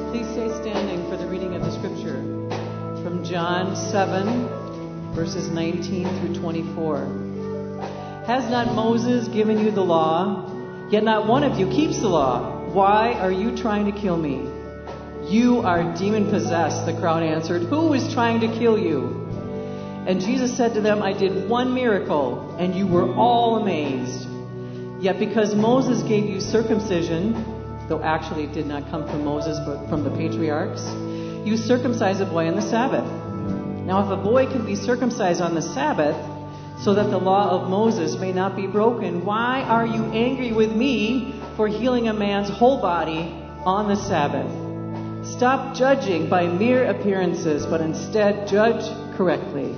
Please stay standing for the reading of the scripture from John 7, verses 19 through 24. Has not Moses given you the law? Yet not one of you keeps the law. Why are you trying to kill me? You are demon-possessed, the crowd answered. Who is trying to kill you? And Jesus said to them, I did one miracle, and you were all amazed. Yet because Moses gave you circumcision, though actually it did not come from Moses, but from the patriarchs, you circumcise a boy on the Sabbath. Now if a boy can be circumcised on the Sabbath, so that the law of Moses may not be broken, why are you angry with me for healing a man's whole body on the Sabbath? Stop judging by mere appearances, but instead judge correctly.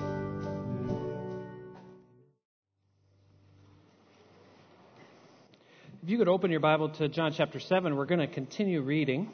If you could open your Bible to John chapter 7, we're going to continue reading.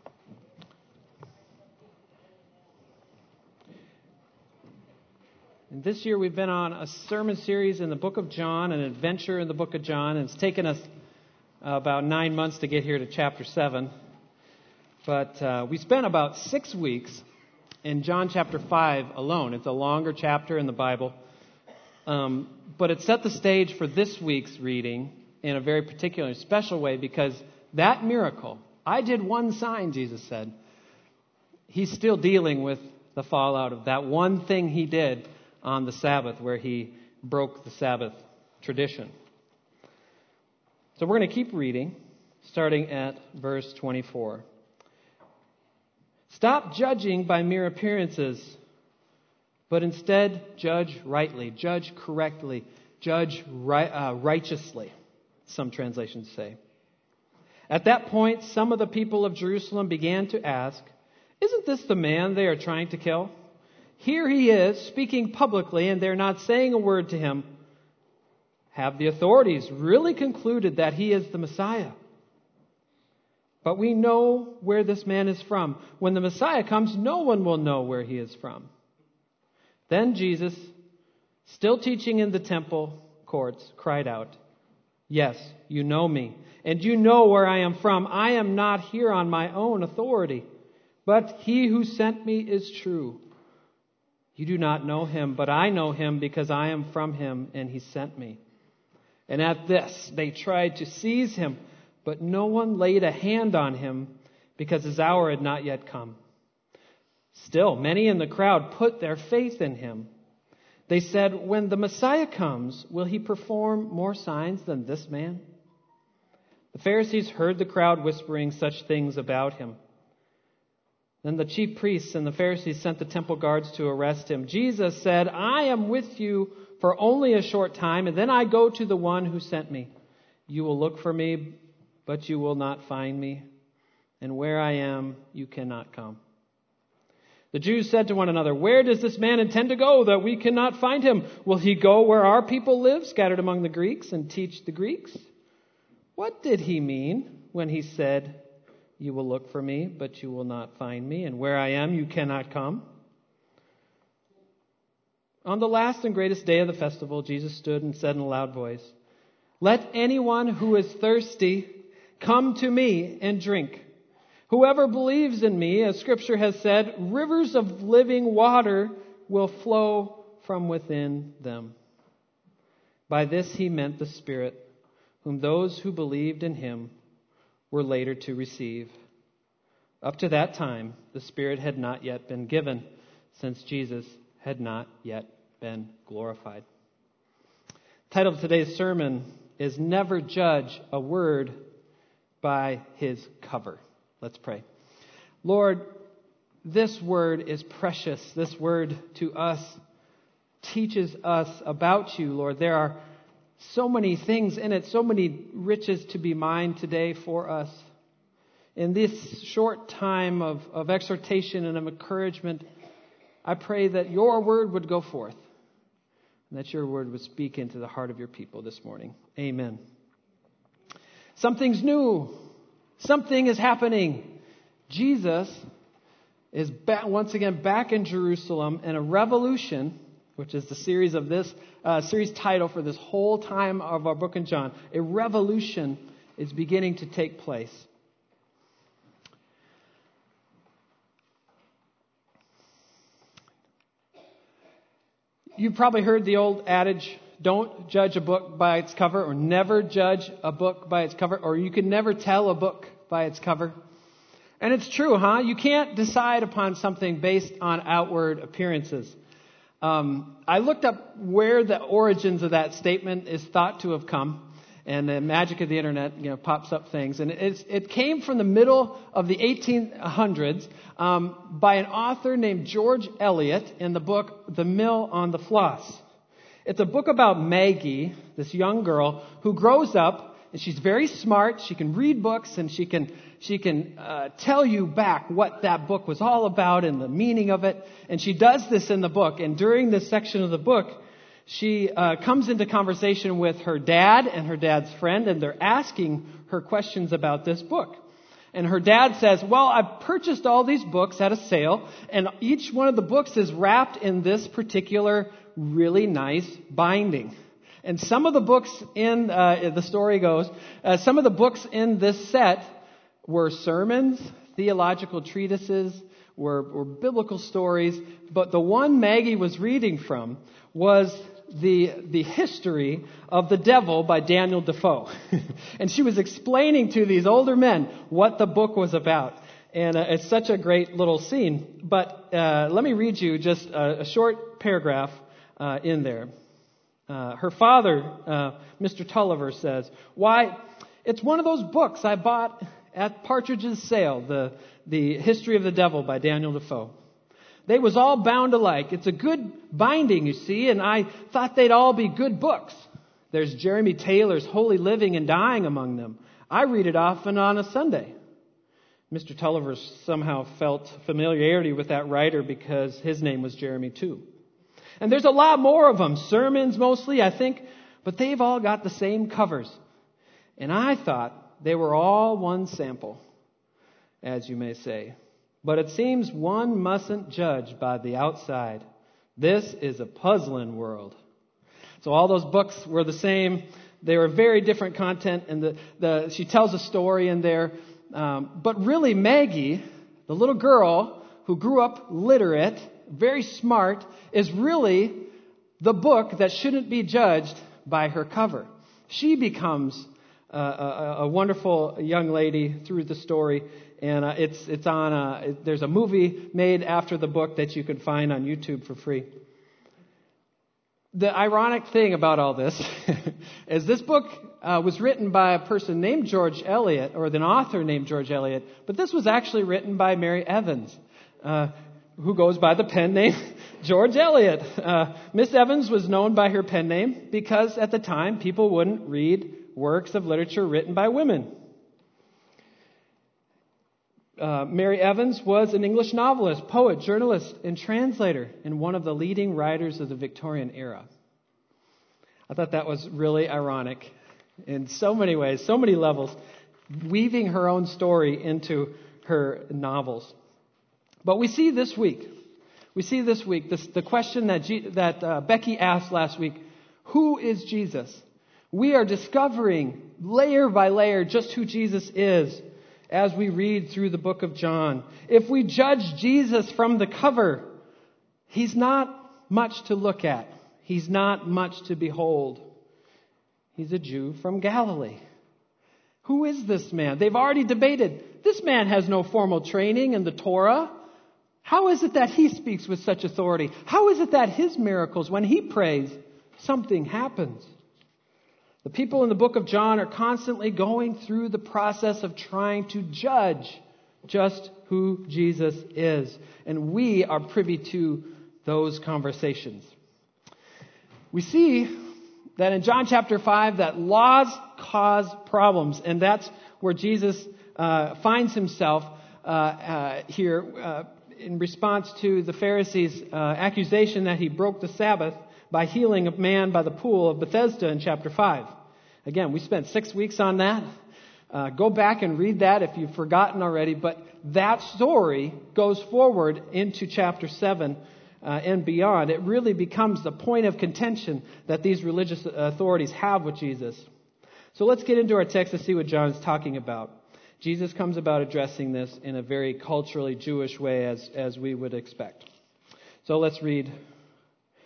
And this year we've been on a sermon series in the book of John, an adventure in the book of John. And it's taken us about 9 months to get here to chapter 7. But we spent about 6 weeks in John chapter 5 alone. It's a longer chapter in the Bible. But it set the stage for this week's reading in a very particular and special way, because that miracle, I did one sign, Jesus said, he's still dealing with the fallout of that one thing he did on the Sabbath, where he broke the Sabbath tradition. So we're going to keep reading, starting at verse 24. Stop judging by mere appearances, but instead judge rightly, judge correctly, judge righteously, some translations say. At that point, some of the people of Jerusalem began to ask, isn't this the man they are trying to kill? Here he is, speaking publicly, and they're not saying a word to him. Have the authorities really concluded that he is the Messiah? But we know where this man is from. When the Messiah comes, no one will know where he is from. Then Jesus, still teaching in the temple courts, cried out, yes, you know me, and you know where I am from. I am not here on my own authority, but he who sent me is true. You do not know him, but I know him because I am from him, and he sent me. And at this, they tried to seize him, but no one laid a hand on him because his hour had not yet come. Still, many in the crowd put their faith in him. They said, when the Messiah comes, will he perform more signs than this man? The Pharisees heard the crowd whispering such things about him. Then the chief priests and the Pharisees sent the temple guards to arrest him. Jesus said, I am with you for only a short time, and then I go to the one who sent me. You will look for me, but you will not find me. And where I am, you cannot come. The Jews said to one another, where does this man intend to go that we cannot find him? Will he go where our people live, scattered among the Greeks, and teach the Greeks? What did he mean when he said, you will look for me, but you will not find me, and where I am, you cannot come? On the last and greatest day of the festival, Jesus stood and said in a loud voice, let anyone who is thirsty come to me and drink. Whoever believes in me, as Scripture has said, rivers of living water will flow from within them. By this he meant the Spirit, whom those who believed in him were later to receive. Up to that time, the Spirit had not yet been given, since Jesus had not yet been glorified. The title of today's sermon is Never Judge a Word by His Cover. Let's pray. Lord, this word is precious. This word to us teaches us about you, Lord. There are so many things in it, so many riches to be mined today for us. In this short time of exhortation and of encouragement, I pray that your word would go forth and that your word would speak into the heart of your people this morning. Amen. Something's new. Something is happening. Jesus is once again back in Jerusalem, and a revolution, which is the series of this series title for this whole time of our book in John, a revolution is beginning to take place. You've probably heard the old adage, don't judge a book by its cover, or never judge a book by its cover, or you can never tell a book by its cover. And it's true, huh? You can't decide upon something based on outward appearances. I looked up where the origins of that statement is thought to have come. And the magic of the internet, pops up things. And it came from the middle of the 1800s by an author named George Eliot in the book The Mill on the Floss. It's a book about Maggie, this young girl who grows up, and she's very smart. She can read books, and she can tell you back what that book was all about and the meaning of it. And she does this in the book. And during this section of the book, she comes into conversation with her dad and her dad's friend, and they're asking her questions about this book. And her dad says, well, I purchased all these books at a sale, and each one of the books is wrapped in this particular really nice binding. And some of the books in, the story goes, some of the books in this set were sermons, theological treatises, were biblical stories, but the one Maggie was reading from was the history of the devil by Daniel Defoe. And she was explaining to these older men what the book was about. And it's such a great little scene. But let me read you just a short paragraph in there. Her father, Mr. Tulliver, says, why, it's one of those books I bought at Partridge's sale, the History of the Devil by Daniel Defoe. They was all bound alike. It's a good binding, you see, and I thought they'd all be good books. There's Jeremy Taylor's Holy Living and Dying among them. I read it often on a Sunday. Mr. Tulliver somehow felt familiarity with that writer because his name was Jeremy too. And there's a lot more of them, sermons mostly, I think, but they've all got the same covers. And I thought they were all one sample, as you may say. But it seems one mustn't judge by the outside. This is a puzzling world. So all those books were the same. They were very different content, and she tells a story in there. But really, Maggie, the little girl who grew up literate, very smart, is really the book that shouldn't be judged by her cover. She becomes a wonderful young lady through the story. And it's on. There's a movie made after the book that you can find on YouTube for free. The ironic thing about all this is this book was written by a person named George Eliot, or an author named George Eliot, but this was actually written by Mary Evans, who goes by the pen name George Eliot. Miss Evans was known by her pen name because at the time people wouldn't read works of literature written by women. Mary Evans was an English novelist, poet, journalist, and translator, and one of the leading writers of the Victorian era. I thought that was really ironic in so many ways, so many levels, weaving her own story into her novels. But we see this week the question that Becky asked last week, who is Jesus? We are discovering layer by layer just who Jesus is as we read through the book of John. If we judge Jesus from the cover, he's not much to look at. He's not much to behold. He's a Jew from Galilee. Who is this man? They've already debated. This man has no formal training in the Torah. How is it that he speaks with such authority? How is it that his miracles, when he prays, something happens? The people in the book of John are constantly going through the process of trying to judge just who Jesus is. And we are privy to those conversations. We see that in John chapter 5 that laws cause problems. And that's where Jesus finds himself here in response to the Pharisees' accusation that he broke the Sabbath by healing a man by the pool of Bethesda in chapter 5. Again, we spent 6 weeks on that. Go back and read that if you've forgotten already. But that story goes forward into chapter 7 and beyond. It really becomes the point of contention that these religious authorities have with Jesus. So let's get into our text to see what John is talking about. Jesus comes about addressing this in a very culturally Jewish way as we would expect. So let's read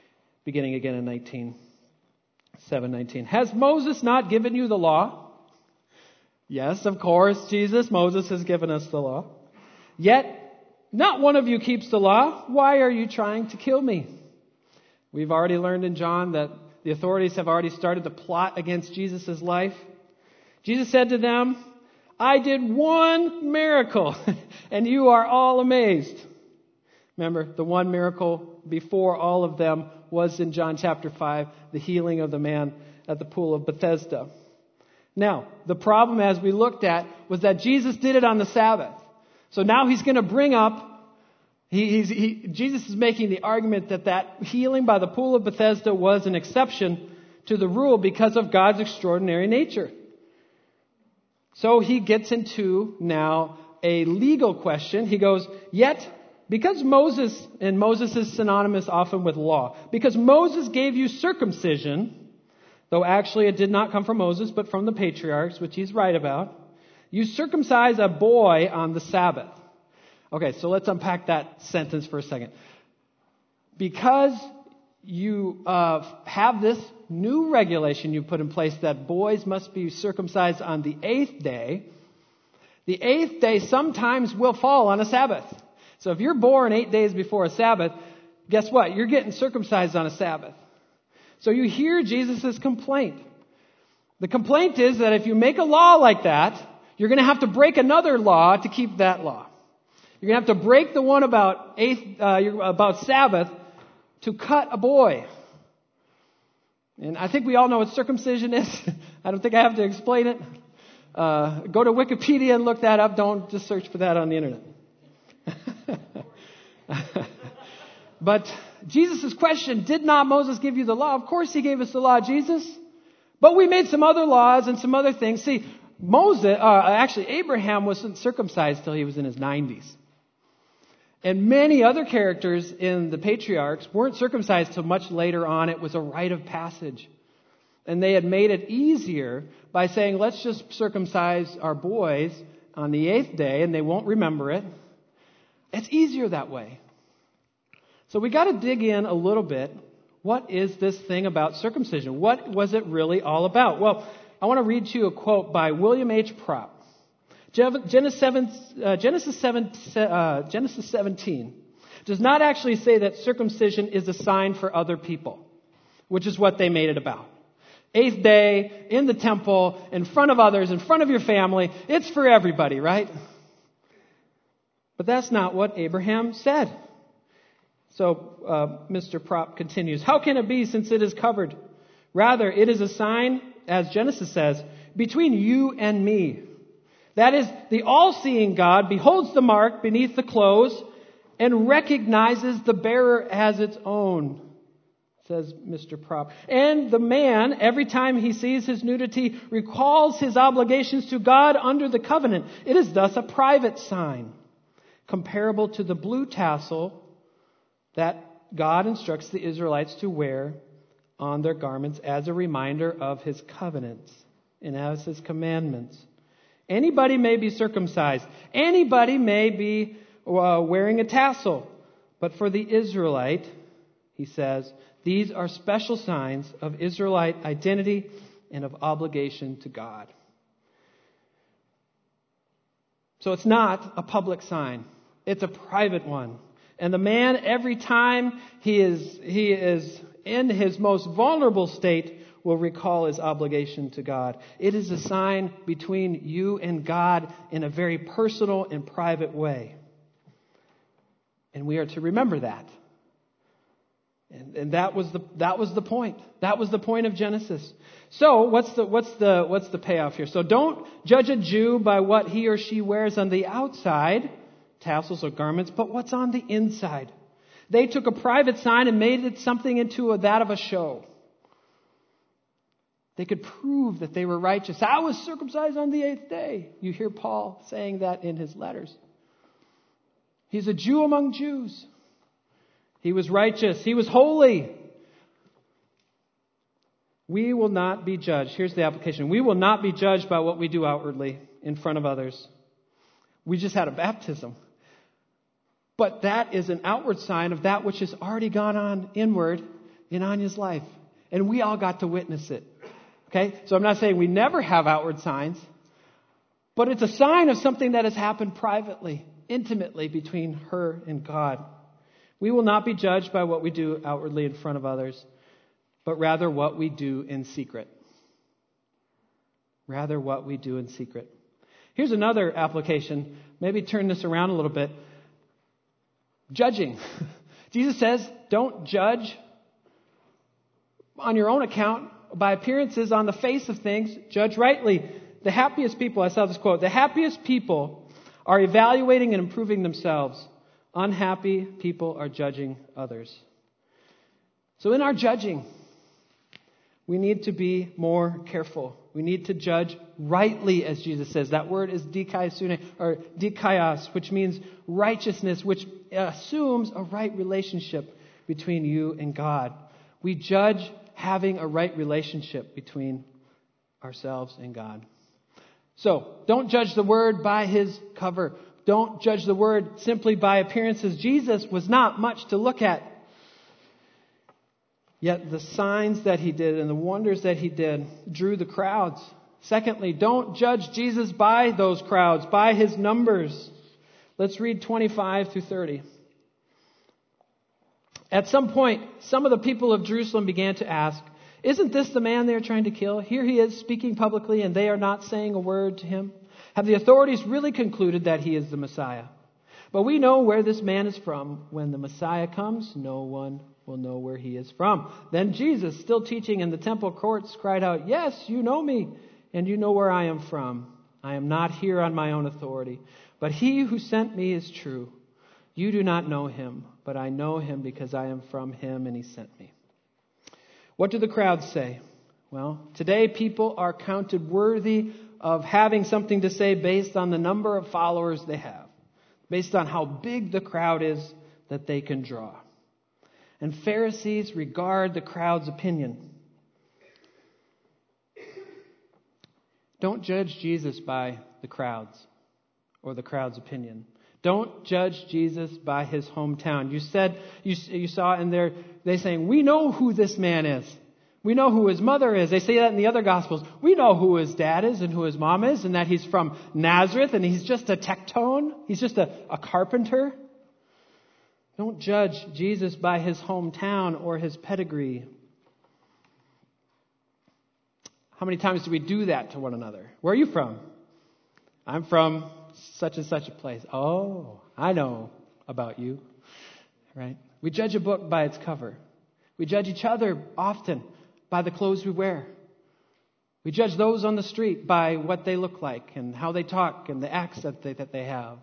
beginning again in 7:19. Has Moses not given you the law? Yes, of course, Moses has given us the law. Yet, not one of you keeps the law. Why are you trying to kill me? We've already learned in John that the authorities have already started to plot against Jesus' life. Jesus said to them, I did one miracle, and you are all amazed. Remember, the one miracle before all of them was in John chapter 5, the healing of the man at the pool of Bethesda. Now, the problem, as we looked at, was that Jesus did it on the Sabbath. So now he's going to bring up, Jesus is making the argument that healing by the pool of Bethesda was an exception to the rule because of God's extraordinary nature. So he gets into now a legal question. He goes, yet, because Moses, and Moses is synonymous often with law, because Moses gave you circumcision, though actually it did not come from Moses, but from the patriarchs, which he's right about, you circumcise a boy on the Sabbath. Okay, so let's unpack that sentence for a second. Because you have this new regulation you put in place that boys must be circumcised on the 8th day, the 8th day sometimes will fall on a Sabbath. So if you're born 8 days before a Sabbath, guess what? You're getting circumcised on a Sabbath. So you hear Jesus' complaint. The complaint is that if you make a law like that, you're going to have to break another law to keep that law. You're going to have to break the one about Sabbath to cut a boy. And I think we all know what circumcision is. I don't think I have to explain it. Go to Wikipedia and look that up. Don't just search for that on the internet. But Jesus' question, did not Moses give you the law? Of course he gave us the law, Jesus. But we made some other laws and some other things. See, Abraham wasn't circumcised till he was in his 90s. And many other characters in the patriarchs weren't circumcised till much later on. It was a rite of passage. And they had made it easier by saying, let's just circumcise our boys on the 8th day and they won't remember it. It's easier that way. So we got to dig in a little bit. What is this thing about circumcision? What was it really all about? Well, I want to read you a quote by William H. Propp. Genesis 17 does not actually say that circumcision is a sign for other people, which is what they made it about. 8th day, in the temple, in front of others, in front of your family. It's for everybody, right? But that's not what Abraham said. So Mr. Propp continues, how can it be since it is covered? Rather, it is a sign, as Genesis says, between you and me. That is, the all-seeing God beholds the mark beneath the clothes and recognizes the bearer as its own, says Mr. Propp. And the man, every time he sees his nudity, recalls his obligations to God under the covenant. It is thus a private sign, comparable to the blue tassel that God instructs the Israelites to wear on their garments as a reminder of his covenants and as his commandments. Anybody may be circumcised. Anybody may be wearing a tassel. But for the Israelite, he says, these are special signs of Israelite identity and of obligation to God. So it's not a public sign. It's a private one. And the man, every time he is in his most vulnerable state, will recall his obligation to God. It is a sign between you and God in a very personal and private way. And we are to remember that. And that was the point. That was the point of Genesis. So what's the payoff here? So don't judge a Jew by what he or she wears on the outside, tassels or garments, but what's on the inside. They took a private sign and made it something into that of a show. They could prove that they were righteous. I was circumcised on the 8th day. You hear Paul saying that in his letters. He's a Jew among Jews. He was righteous. He was holy. We will not be judged. Here's the application. We will not be judged by what we do outwardly in front of others. We just had a baptism. But that is an outward sign of that which has already gone on inward in Anya's life. And we all got to witness it. Okay? So I'm not saying we never have outward signs, but it's a sign of something that has happened privately, intimately between her and God. We will not be judged by what we do outwardly in front of others, but rather what we do in secret. Rather what we do in secret. Here's another application. Maybe turn this around a little bit. Judging. Jesus says, don't judge on your own account by appearances on the face of things. Judge rightly. The happiest people, I saw this quote, the happiest people are evaluating and improving themselves. Unhappy people are judging others. So in our judging, we need to be more careful. We need to judge rightly, as Jesus says. That word is dikaiosune, or dikaios, which means righteousness, which assumes a right relationship between you and God. We judge having a right relationship between ourselves and God. So, don't judge the word by his cover. Don't judge the word simply by appearances. Jesus was not much to look at. Yet the signs that he did and the wonders that he did drew the crowds. Secondly, don't judge Jesus by those crowds, by his numbers. Let's read 25 through 30. At some point, some of the people of Jerusalem began to ask, isn't this the man they are trying to kill? Here he is speaking publicly and they are not saying a word to him. Have the authorities really concluded that he is the Messiah? But we know where this man is from. When the Messiah comes, no one will know where he is from. Then Jesus, still teaching in the temple courts, cried out, yes, you know me, and you know where I am from. I am not here on my own authority, but he who sent me is true. You do not know him, but I know him because I am from him and he sent me. What do the crowds say? Well, today people are counted worthy of having something to say based on the number of followers they have, based on how big the crowd is that they can draw. And Pharisees regard the crowd's opinion. Don't judge Jesus by the crowds or the crowd's opinion. Don't judge Jesus by his hometown. You saw in there, they saying, we know who this man is. We know who his mother is. They say that in the other Gospels. We know who his dad is and who his mom is and that he's from Nazareth and he's just a tectone. He's just a carpenter. Don't judge Jesus by his hometown or his pedigree. How many times do we do that to one another? Where are you from? I'm from such and such a place. Oh, I know about you. Right? We judge a book by its cover. We judge each other often by the clothes we wear. We judge those on the street by what they look like and how they talk and the acts that they have.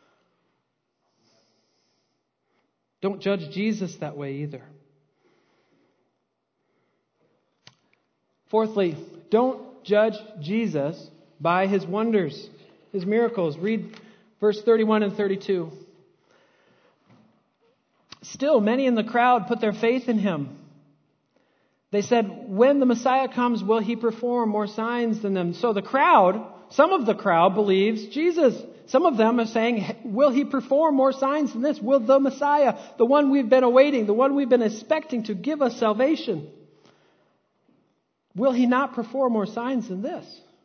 Don't judge Jesus that way either. Fourthly, don't judge Jesus by his wonders, his miracles. Read verse 31 and 32. Still, many in the crowd put their faith in him. They said, when the Messiah comes, will he perform more signs than them? So the crowd, some of the crowd believes Jesus. Some of them are saying, will he perform more signs than this? Will the Messiah, the one we've been awaiting, the one we've been expecting to give us salvation, will he not perform more signs than this?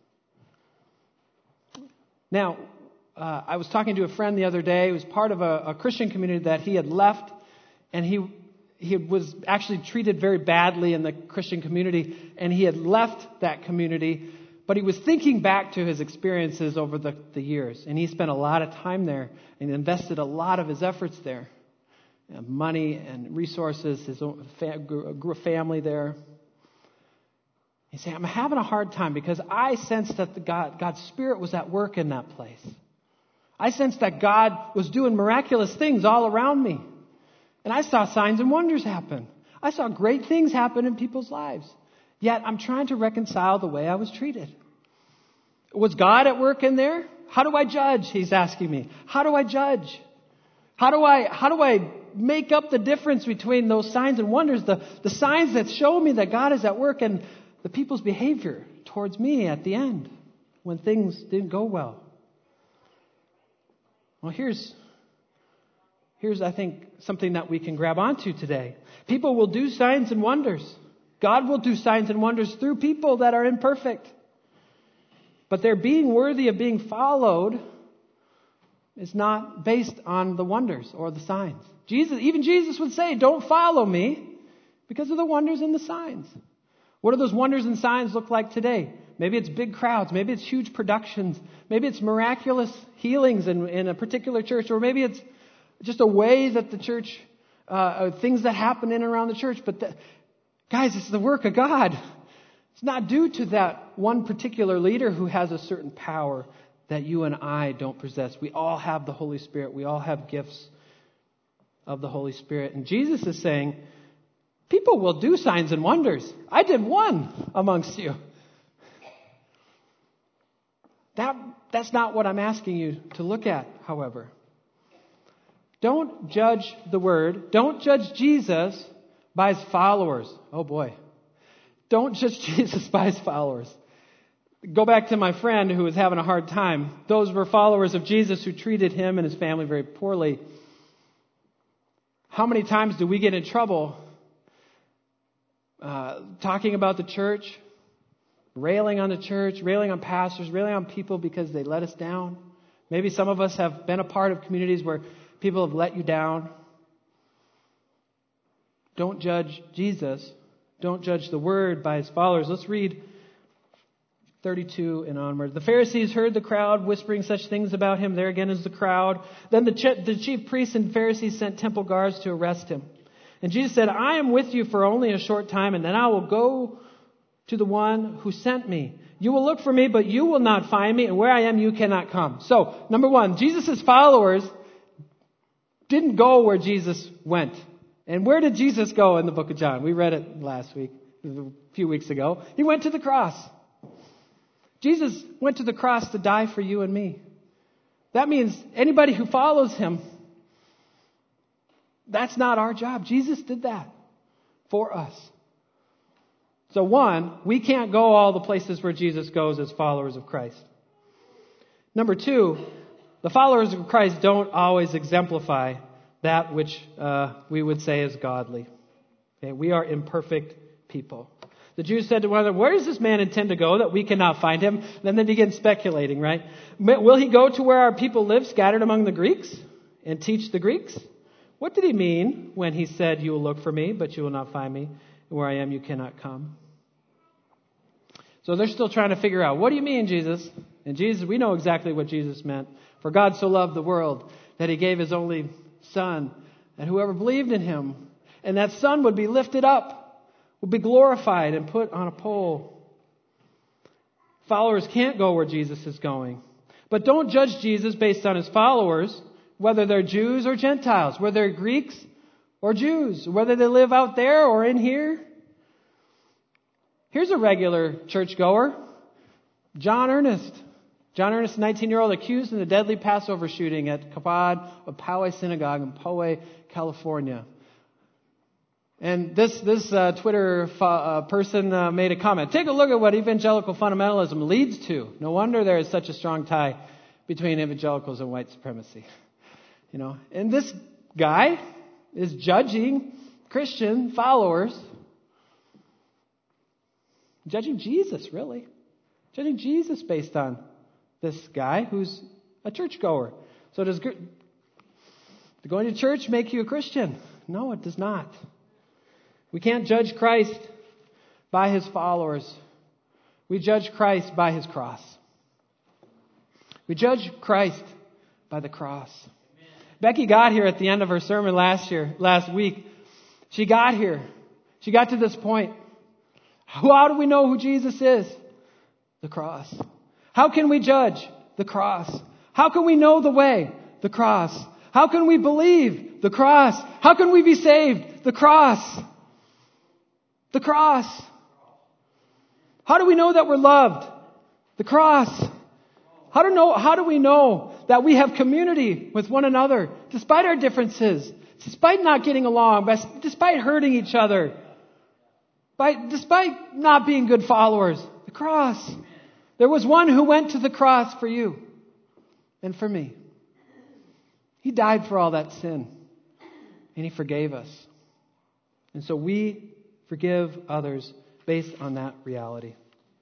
Now, I was talking to a friend the other day who was part of a Christian community that he had left, and he was actually treated very badly in the Christian community, and he had left that community, but he was thinking back to his experiences over the years, and he spent a lot of time there and invested a lot of his efforts there, money and resources, his own grew a family there. He said, I'm having a hard time because I sensed that God's Spirit was at work in that place. I sensed that God was doing miraculous things all around me. And I saw signs and wonders happen. I saw great things happen in people's lives. Yet I'm trying to reconcile the way I was treated. Was God at work in there? How do I judge? He's asking me. How do I judge? How do I make up the difference between those signs and wonders, the signs that show me that God is at work, and the people's behavior towards me at the end when things didn't go well? Well, here's here's, I think, something that we can grab onto today. People will do signs and wonders. God will do signs and wonders through people that are imperfect. But their being worthy of being followed is not based on the wonders or the signs. Even Jesus would say, don't follow me because of the wonders and the signs. What do those wonders and signs look like today? Maybe it's big crowds. Maybe it's huge productions. Maybe it's miraculous healings in a particular church. Or maybe it's just a way that the church, things that happen in and around the church. But guys, it's the work of God. It's not due to that one particular leader who has a certain power that you and I don't possess. We all have the Holy Spirit. We all have gifts of the Holy Spirit. And Jesus is saying, people will do signs and wonders. I did one amongst you. That's not what I'm asking you to look at, however. Don't judge the Word. Don't judge Jesus by his followers. Oh boy. Don't judge Jesus by his followers. Go back to my friend who was having a hard time. Those were followers of Jesus who treated him and his family very poorly. How many times do we get in trouble talking about the church, railing on the church, railing on pastors, railing on people because they let us down? Maybe some of us have been a part of communities where people have let you down. Don't judge Jesus. Don't judge the Word by his followers. Let's read 32 and onward. The Pharisees heard the crowd whispering such things about him. There again is the crowd. Then the chief priests and Pharisees sent temple guards to arrest him. And Jesus said, I am with you for only a short time, and then I will go to the one who sent me. You will look for me, but you will not find me, and where I am, you cannot come. So, number one, Jesus' followers didn't go where Jesus went. And where did Jesus go in the book of John? We read it last week, a few weeks ago. He went to the cross. Jesus went to the cross to die for you and me. That means anybody who follows him, that's not our job. Jesus did that for us. So one, we can't go all the places where Jesus goes as followers of Christ. Number two, the followers of Christ don't always exemplify that which we would say is godly. Okay? We are imperfect people. The Jews said to one another, where does this man intend to go that we cannot find him? Then they begin speculating, right? Will he go to where our people live, scattered among the Greeks, and teach the Greeks? What did he mean when he said, you will look for me, but you will not find me, and where I am, you cannot come? So they're still trying to figure out, what do you mean, Jesus? And Jesus, we know exactly what Jesus meant. For God so loved the world that he gave his only Son, and whoever believed in him, and that Son would be lifted up, would be glorified and put on a pole. Followers can't go where Jesus is going. But don't judge Jesus based on his followers, whether they're Jews or Gentiles, whether they're Greeks or Jews, whether they live out there or in here. Here's a regular churchgoer, John Ernest. John Ernest, a 19-year-old accused in the deadly Passover shooting at Chabad of Poway Synagogue in Poway, California. And this Twitter person made a comment. Take a look at what evangelical fundamentalism leads to. No wonder there is such a strong tie between evangelicals and white supremacy. You know, and this guy is judging Christian followers, judging Jesus, really. Judging Jesus based on this guy who's a churchgoer. So does going to church make you a Christian? No, it does not. We can't judge Christ by his followers. We judge Christ by his cross. We judge Christ by the cross. Amen. Becky got here at the end of her sermon last week. She got here. She got to this point. How do we know who Jesus is? The cross. How can we judge? The cross. How can we know the way? The cross. How can we believe? The cross. How can we be saved? The cross. The cross. How do we know that we're loved? The cross. How do we know that we have community with one another despite our differences, despite not getting along, despite hurting each other, despite not being good followers? The cross. There was one who went to the cross for you and for me. He died for all that sin. and he forgave us. And so we forgive others based on that reality.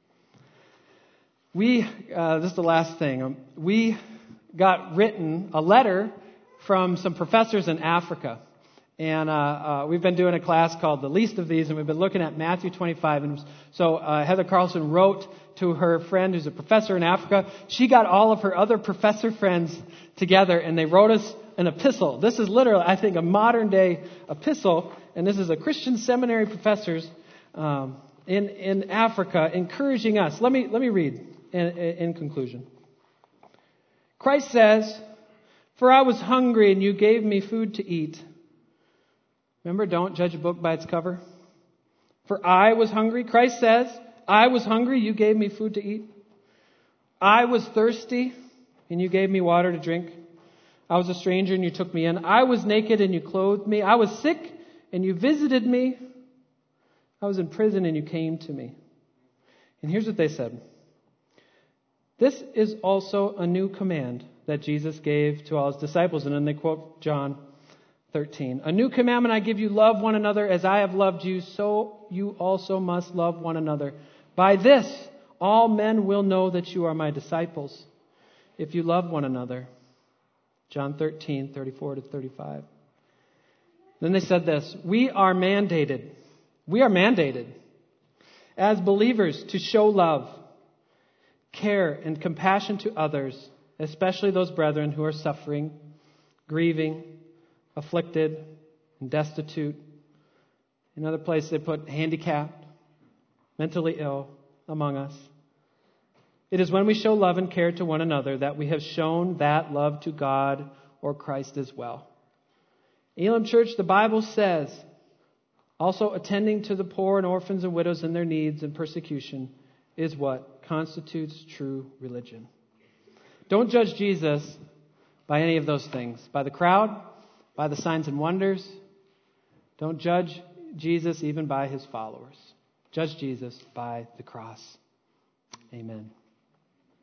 This is the last thing. We got written a letter from some professors in Africa. And we've been doing a class called The Least of These, and we've been looking at Matthew 25. And so Heather Carlson wrote to her friend who's a professor in Africa. She got all of her other professor friends together, and they wrote us an epistle. This is literally, I think, a modern-day epistle, and this is a Christian seminary professors in Africa encouraging us. Let me read in conclusion. Christ says, "For I was hungry, and you gave me food to eat." Remember, don't judge a book by its cover. For I was hungry. Christ says, I was hungry, you gave me food to eat. I was thirsty, and you gave me water to drink. I was a stranger, and you took me in. I was naked, and you clothed me. I was sick, and you visited me. I was in prison, and you came to me. And here's what they said. This is also a new command that Jesus gave to all his disciples. And then they quote John 13. A new commandment I give you, love one another as I have loved you, so you also must love one another. By this, all men will know that you are my disciples, if you love one another. John 13, 34 to 35. Then they said this, we are mandated as believers to show love, care, and compassion to others, especially those brethren who are suffering, grieving, afflicted, and destitute. In other places they put handicapped, mentally ill among us. It is when we show love and care to one another that we have shown that love to God or Christ as well. Elam Church, the Bible says, also attending to the poor and orphans and widows in their needs and persecution is what constitutes true religion. Don't judge Jesus by any of those things. By the crowd, by the signs and wonders. Don't judge Jesus even by his followers. Judge Jesus by the cross. Amen.